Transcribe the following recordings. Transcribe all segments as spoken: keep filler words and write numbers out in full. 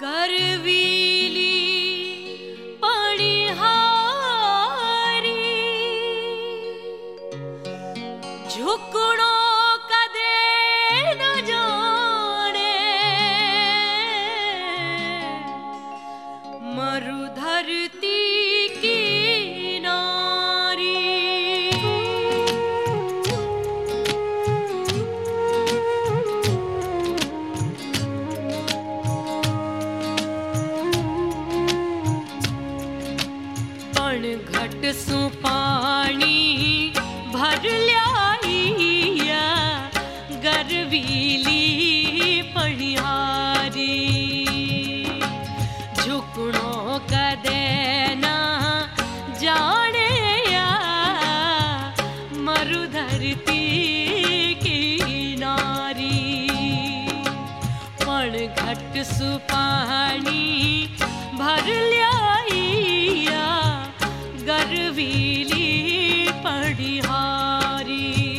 गरवीली पणिहारी झुकड़ों कदे न जाने मरु धरती की नारी। घट सु पानी भर ल्याइया गरवीली पणिहारी झुकड़ों कदे ना जाने या मरु धरती की नारी। पण घट सु पानी भर ल्याइया गरवीली पणिहारी।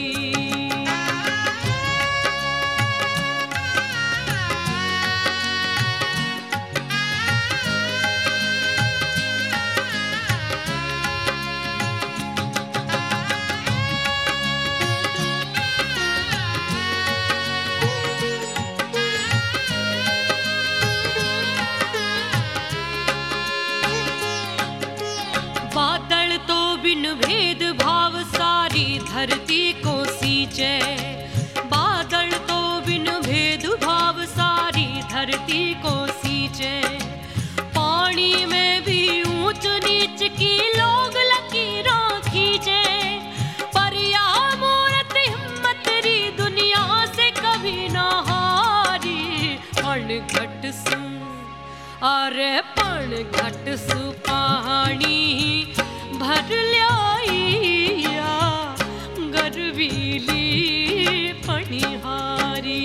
बादल तो बिन भेद भाव सारी धरती को सींचे। बादल तो बिन भेद भाव सारी धरती को सींचे। पानी में भी ऊंच नीच की लोग लकीरों खींचे। पर या मूरत हिम्मत री दुनिया से कभी ना हारी। पण घट सु अरे पण घट सु पानी भर ल्याइया गरवीली पणिहारी।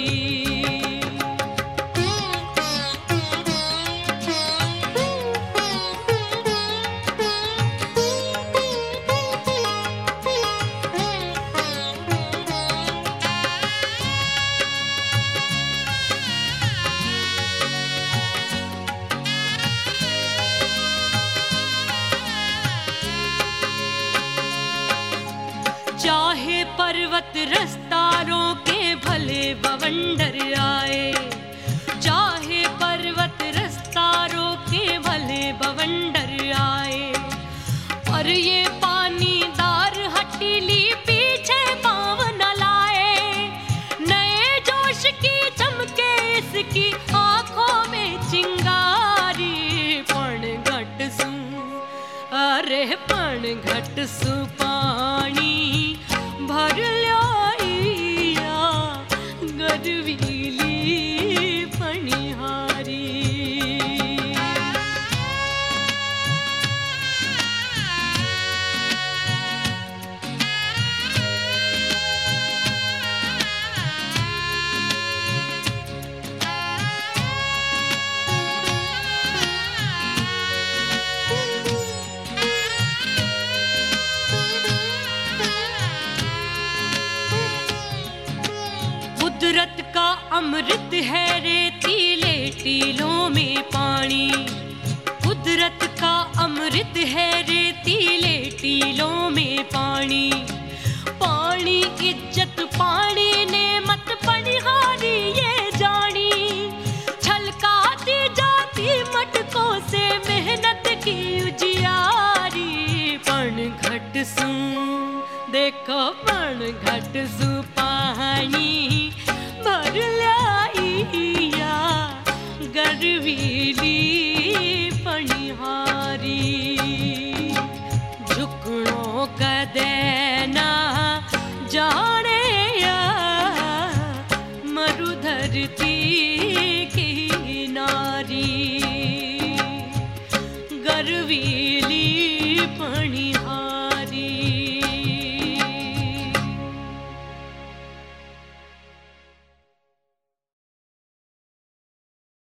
चाहे पर्वत रस्तारों के भले बवंडर आए। चाहे पर्वत रस्तारों के भले बवंडर आए। पर ये पानी दार हटीली पीछे पाँव न लाए। नए जोश की चमके इसकी आंखों में चिंगारी। पण घट सु अरे पण घट सु पानी भर ल्याइया गरवीली पणिहारी। कुदरत का अमृत है रेतीले टीलों में पानी। कुदरत का अमृत है रेतीले टीलों में पानी। पानी इज्जत पानी ने मत पणिहारी ये जानी। छलकाती जाती मटकों से मेहनत की उजियारी। पण घट सु देखो पण घट सु पानी भर ल्याइया गरवीली